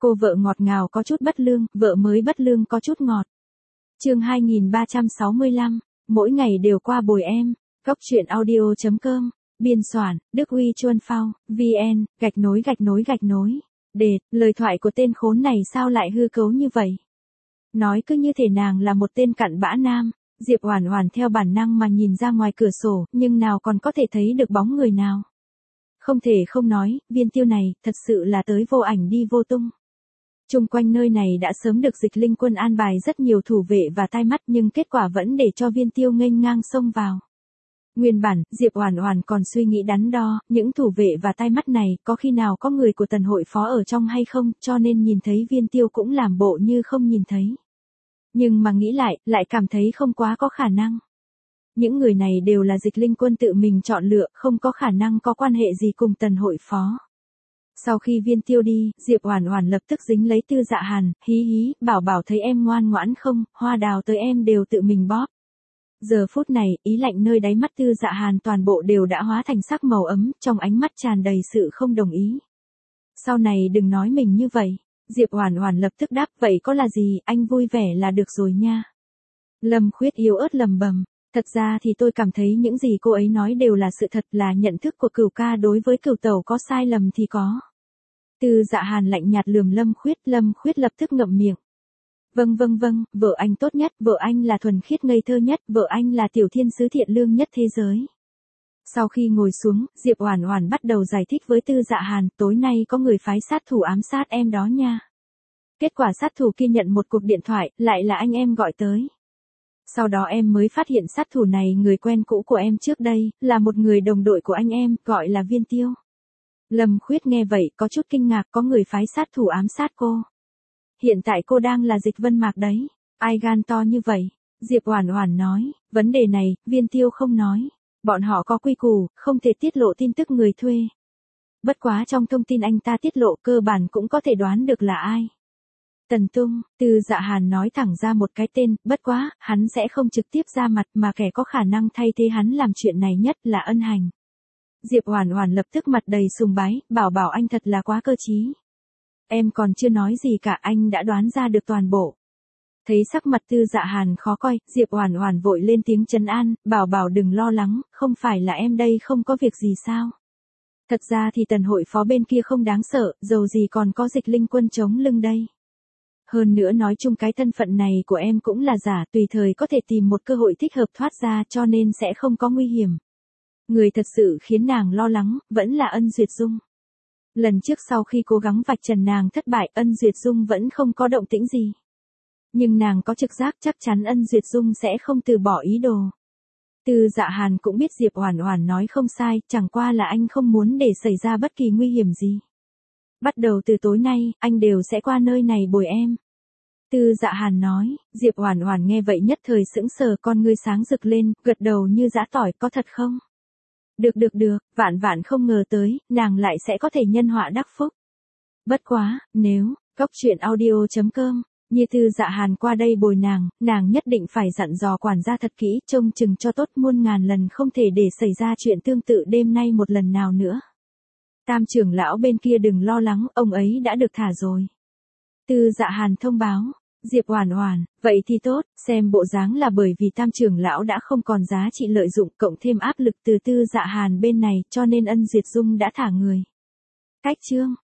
Cô vợ ngọt ngào có chút bất lương, vợ mới bất lương có chút ngọt. Chương 2365, mỗi ngày đều qua bồi em. Góc truyện audio.com, biên soạn, Đức Huy Chuân Phao, VN, gạch nối. Đệt, lời thoại của tên khốn này sao lại hư cấu như vậy? Nói cứ như thể nàng là một tên cặn bã nam. Diệp Oản Oản theo bản năng mà nhìn ra ngoài cửa sổ, nhưng nào còn có thể thấy được bóng người nào. Không thể không nói, Viên Tiêu này, thật sự là tới vô ảnh đi vô tung. Chung quanh nơi này đã sớm được Dịch Linh Quân an bài rất nhiều thủ vệ và tai mắt, nhưng kết quả vẫn để cho Viên Tiêu nghênh ngang xông vào. Nguyên bản, Diệp Oản Oản còn suy nghĩ đắn đo, những thủ vệ và tai mắt này, có khi nào có người của Tần hội phó ở trong hay không, cho nên nhìn thấy Viên Tiêu cũng làm bộ như không nhìn thấy. Nhưng mà nghĩ lại cảm thấy không quá có khả năng. Những người này đều là Dịch Linh Quân tự mình chọn lựa, không có khả năng có quan hệ gì cùng Tần hội phó. Sau khi Viên Tiêu đi, Diệp Oản Oản lập tức dính lấy Tư Dạ Hàn, hí, bảo thấy em ngoan ngoãn không, hoa đào tới em đều tự mình bóp. Giờ phút này, ý lạnh nơi đáy mắt Tư Dạ Hàn toàn bộ đều đã hóa thành sắc màu ấm, trong ánh mắt tràn đầy sự không đồng ý. Sau này đừng nói mình như vậy. Diệp Oản Oản lập tức đáp, vậy có là gì, anh vui vẻ là được rồi nha. Lâm Khuyết yếu ớt lầm bầm, thật ra thì tôi cảm thấy những gì cô ấy nói đều là sự thật, là nhận thức của Cửu ca đối với Cửu tẩu có sai lầm thì có. Tư Dạ Hàn lạnh nhạt lườm Lâm Khuyết lập tức ngậm miệng. Vâng, vợ anh tốt nhất, vợ anh là thuần khiết ngây thơ nhất, vợ anh là tiểu thiên sứ thiện lương nhất thế giới. Sau khi ngồi xuống, Diệp Oản Oản bắt đầu giải thích với Tư Dạ Hàn, tối nay có người phái sát thủ ám sát em đó nha. Kết quả sát thủ kia nhận một cuộc điện thoại, lại là anh em gọi tới. Sau đó em mới phát hiện sát thủ này người quen cũ của em trước đây, là một người đồng đội của anh em, gọi là Viên Tiêu. Lâm Khuyết nghe vậy có chút kinh ngạc, có người phái sát thủ ám sát cô. Hiện tại cô đang là Dịch Vân Mạc đấy, ai gan to như vậy? Diệp Oản Oản nói, vấn đề này, Viên Tiêu không nói. Bọn họ có quy củ, không thể tiết lộ tin tức người thuê. Bất quá trong thông tin anh ta tiết lộ cơ bản cũng có thể đoán được là ai. Tần Tung, Tư Dạ Hàn nói thẳng ra một cái tên, bất quá, hắn sẽ không trực tiếp ra mặt mà kẻ có khả năng thay thế hắn làm chuyện này nhất là Ân Hành. Diệp Oản Oản lập tức mặt đầy sùng bái, bảo anh thật là quá cơ trí. Em còn chưa nói gì cả, anh đã đoán ra được toàn bộ. Thấy sắc mặt Tư Dạ Hàn khó coi, Diệp Oản Oản vội lên tiếng trấn an, bảo đừng lo lắng, không phải là em đây không có việc gì sao. Thật ra thì Tần hội phó bên kia không đáng sợ, dầu gì còn có Dịch Linh Quân chống lưng đây. Hơn nữa nói chung cái thân phận này của em cũng là giả, tùy thời có thể tìm một cơ hội thích hợp thoát ra, cho nên sẽ không có nguy hiểm. Người thật sự khiến nàng lo lắng, vẫn là Ân Duyệt Dung. Lần trước sau khi cố gắng vạch trần nàng thất bại, Ân Duyệt Dung vẫn không có động tĩnh gì. Nhưng nàng có trực giác chắc chắn Ân Duyệt Dung sẽ không từ bỏ ý đồ. Tư Dạ Hàn cũng biết Diệp Oản Oản nói không sai, chẳng qua là anh không muốn để xảy ra bất kỳ nguy hiểm gì. Bắt đầu từ tối nay, anh đều sẽ qua nơi này bồi em. Tư Dạ Hàn nói, Diệp Oản Oản nghe vậy nhất thời sững sờ, con ngươi sáng rực lên, gật đầu như giã tỏi, có thật không? Được, vạn không ngờ tới, nàng lại sẽ có thể nhân họa đắc phúc. Bất quá, nếu, góc truyện audio.com, như Tư Dạ Hàn qua đây bồi nàng nhất định phải dặn dò quản gia thật kỹ, trông chừng cho tốt, muôn ngàn lần không thể để xảy ra chuyện tương tự đêm nay một lần nào nữa. Tam trưởng lão bên kia đừng lo lắng, ông ấy đã được thả rồi. Tư Dạ Hàn thông báo. Diệp Oản Oản, vậy thì tốt, xem bộ dáng là bởi vì Tam trưởng lão đã không còn giá trị lợi dụng, cộng thêm áp lực từ Tư Dạ Hàn bên này, cho nên Ân Duyệt Dung đã thả người. Cách chương